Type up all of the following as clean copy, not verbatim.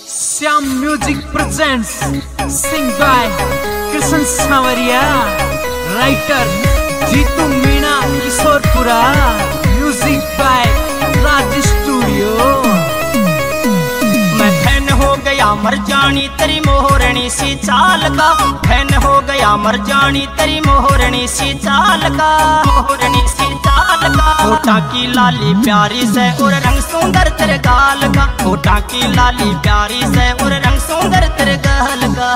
Shyam music presents sing by Krishna Sanwariya, writer Jeetu Meena Kishorpura, music by Raj studio. मैं fan हो गया मर जानी तेरी मोहरणी सी चाल का, फैन हो गया मर जानी तेरी मोहरणी सी चाल का, मोहरणी सी चाल का। होठा की लाली प्यारी से और रंग सुंदर तेरे गाल का, होठा की लाली प्यारी से और रंग सुंदर तेरे गाल का।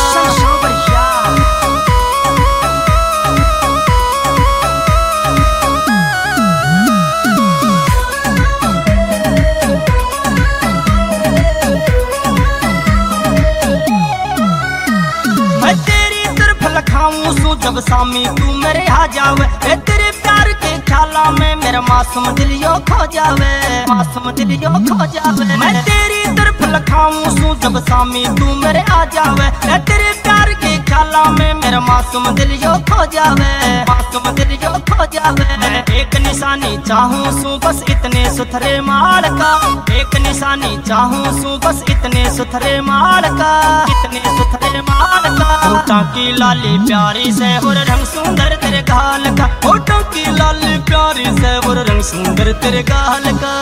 मैं तेरी तरफ लखाऊं सू जब सामी तू मेरे आ जावे, तेरे प्यार के ख्याला में मेरा मासूम दिल यो खो जावे, मासूम दिल यो खो जावे। मैं तेरी तरफ लखाऊं सू जब सामी तू मेरे आ जावे, तेरे प्यार के ख्याला में मेरा मासूम दिल यो खो जावे, मासूम दिल यो खो जावे। मैं एक निशानी चाहूं सू बस इतने सुथरे माल का, एक निशानी चाहूं सू बस इतने सुथरे माल का, इतने सुथरे माल का। होठों की लाली प्यारी से और रंग सुंदर तेरे गाल का, होठों की लाली प्यारी से और रंग सुंदर तेरे गाल का।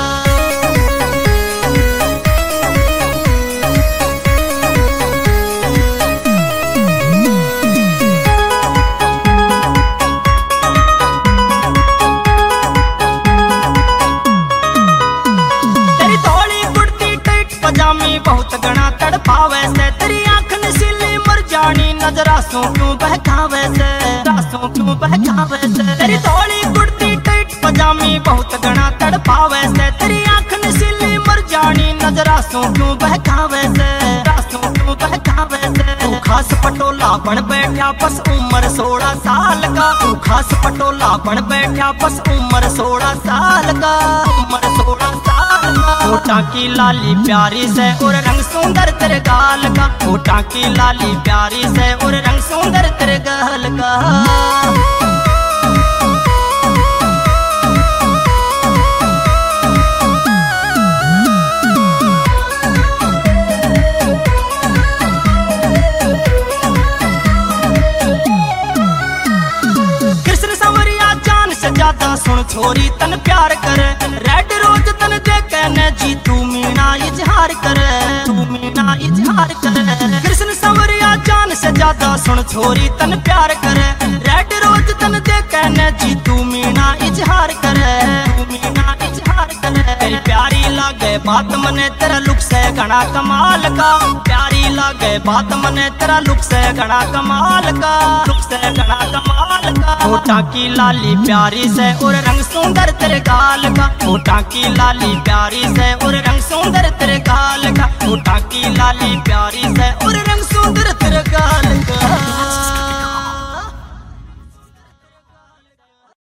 तेरी धोली कुर्ती टाइट पजामी बहुत गणा तड़पावे से, तेरी आंख नशीली मर जानी नजर आंसू क्यों बहकावे से, आंसू क्यों बहकावे से। तेरी धोली कुर्ती टाइट पजामी बहुत गणा तड़पावे से, तेरी आंख नशीली मर जानी नजर आंसू क्यों बहकावे से, आंसू क्यों बहकावे से। तू खास पटोला बन बैठा बस उम्र 16 साल का, तू खास पटोला बन बैठा बस उम्र 16 साल का, उम्र 16 साल का। होठा की लाली प्यारी से और रंग सुंदर तेरे गाल का, होठा की लाली प्यारी से और रंग सुंदर तेरे गाल का। कृष्ण सांवरिया जान से ज्यादा सुन छोरी तन प्यार करे, रेड रोज तन देखे न जी तू मीणा इजहार करे, तू मीणा इजहार करे। कृष्ण सांवरिया जान से ज्यादा सुन छोरी तन प्यार करे, रेड रोज तन देखे न जी तू मीणा इजहार करे, तू मीणा इजहार करे। तेरी प्यारी लागे बात मने तेरा लुक से घना कमाल का, प्यारी लागे बात मने तेरा लुक से घना कमाल का, लुक से घना कमाल का। होठा की लाली प्यारी से और रंग सुंदर तेरे गाल का, होठा की लाली प्यारी से और रंग सुंदर तेरे गाल का, होठा की लाली प्यारी से